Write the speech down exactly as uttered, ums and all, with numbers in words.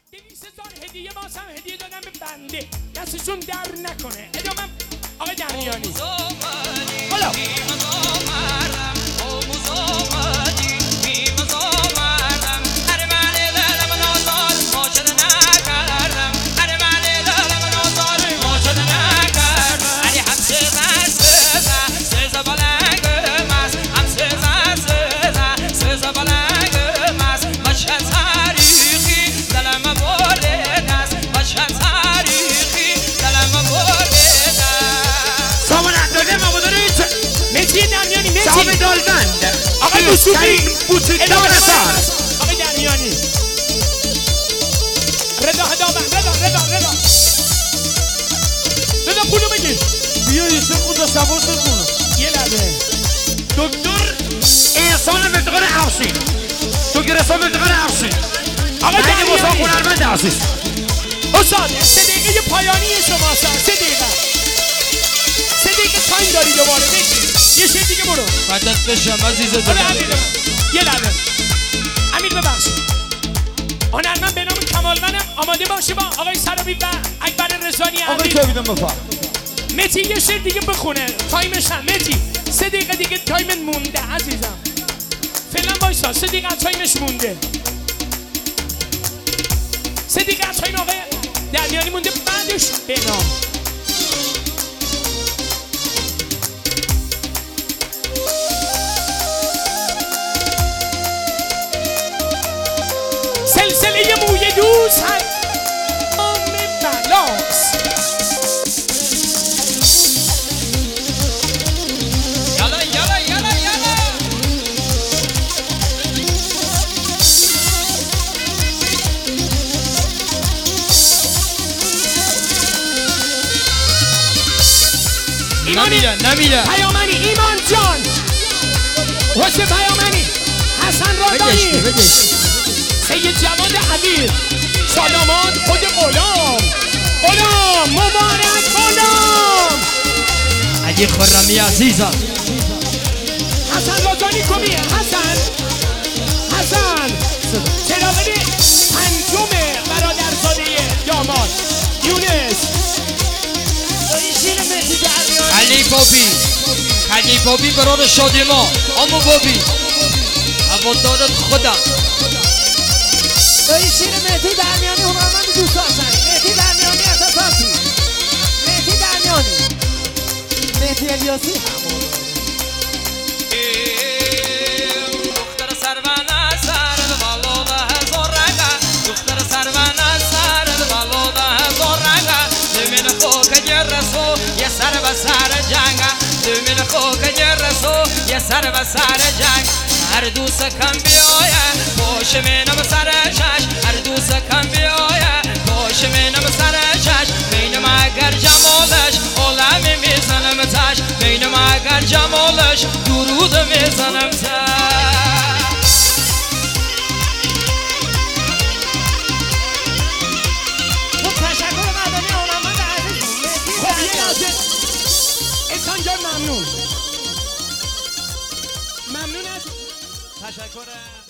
دویست هزار هدیه واسم هدیه دادم به بنده دستشون در نکنه. ادامه آقای دریانی. حالا صاحب دالبند آقای بوسوقی بوتیکدار سار آقای دریانی رضا هدابن رضا رضا رضا رضا پولو بگیر بیا یه چه خود سوار شد کنو یه لبه دکتر احسان مفتقار عرشی دکتر احسان مفتقار عرشی آقای دریانی مصاف هنرمند عزیز استاد سه دقیقه پایانی شما سه دقیقه سه دقیقه تایم داری دوباره بگیر یه شیر دیگه برو فدات بشم عزیز دلم. یه لحظه امیر ببخش هنرمند به نام کمالمنم آماده باشه با آقای سرابی و اکبر رضوانی. آقای تویدم بفر متی یه شیر دیگه بخونه تایمش هم متی سه دقیقه دیگه تایمت مونده عزیزم فعلا وایسا سه دقیقه تایمش مونده سه دقیقه تایم آقای دریانی مونده بعدش بنام سلسله موی دوز هم آم بلاس یالا یالا یالا یالا نمیره نمیره پیامنی ایمان جان حسین پیامنی حسن رادانی بگش سید جواد امیر سلامات خود غلام غلام مبارک غلام اگه خرمی عزیزم حسن رادانی کمیه حسن حسن چراغلی پنجم برادرزاده داماد یونس علی بابی علی بابی برای شادی ما امو بابی هوادارت خودم دایی شیر مهدی درمیانی هنرمند دوست داشتن مهدی درمیانی اساساتی مهدی درمیانی مهدی الیاسی همون دختر سرونه سرد بالوده هزار رنگه دختر سرونه سرد بالوده هزار رنگه دمین خوک جرسو یه سر به سر جنگه دمین خوک جرسو یه سر به سر جنگ هر دوست کم بیایه باش منم سر چش هر دوست کم بیایه باش منم سر چش بینم اگر جمالش عالمی میزنم تش بینم اگر جمالش درود میزنم تش خب تشکر مردمی هنرمند عزیز خب یه لحظه احسان جان ممنون ممنون از تشکر